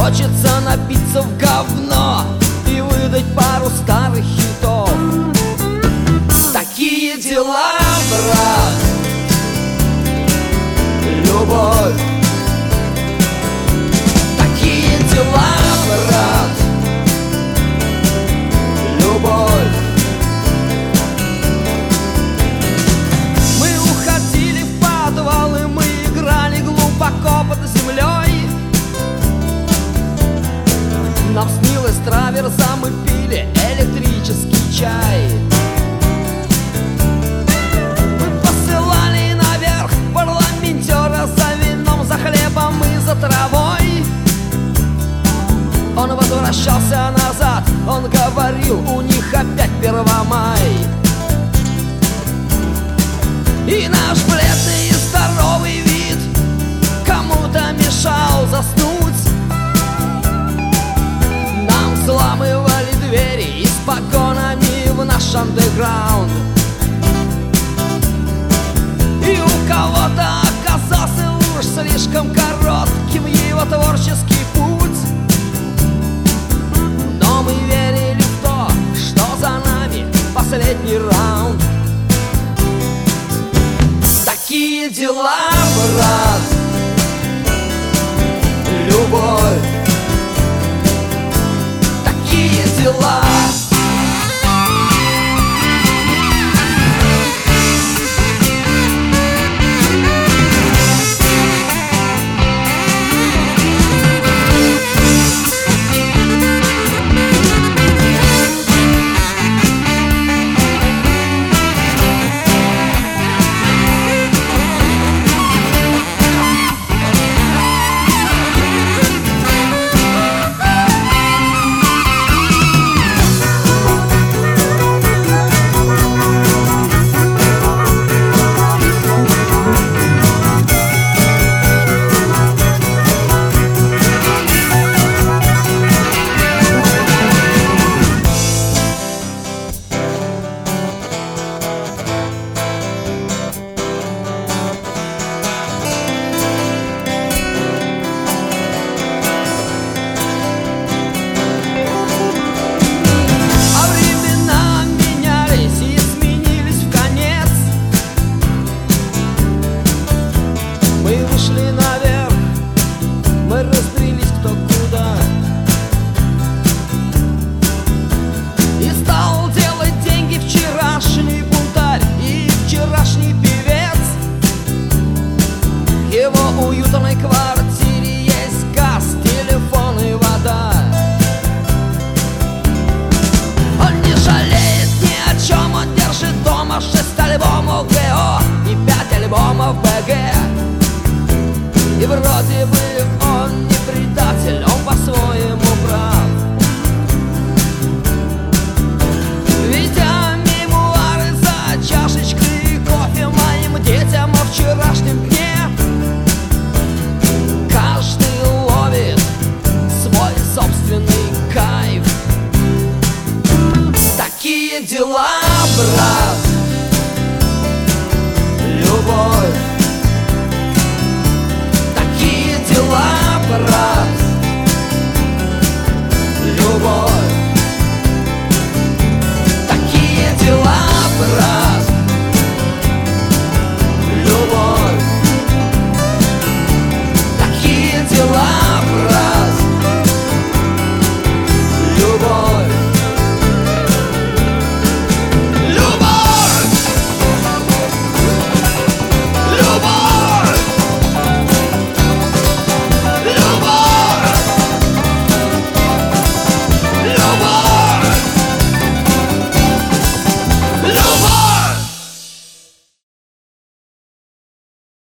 Хочется напиться в говно и выдать пару старых хитов. Такие дела, брат, любовь. Такие дела, брат, любовь. Мы уходили в подвал, и мы играли глубоко под землей. Нам снилась траверза, мы пили электрический чай. Мы посылали наверх парламентера за вином, за хлебом и за травой. Он возвращался назад, он говорил, у них опять Первомай. И наш бледный и здоровый вид кому-то мешал заснуть. Нам взламывали двери и с погонами в наш андеграунд. И у кого-то оказался уж слишком коротким его творческий путь. Но мы верили в то, что за нами последний раунд. Такие дела, брат, любовь. Такие дела. В его уютной квартире есть газ, телефон и вода. Он не жалеет ни о чем, он держит дома 6 альбомов ГО и 5 альбомов БГ. И вроде бы он не предатель, он по-своему прав. Ведя мемуары за чашечкой кофе моим детям о вчерашнем дне, каждый ловит свой собственный кайф. Такие дела, брат, любовь. Такие дела, брат.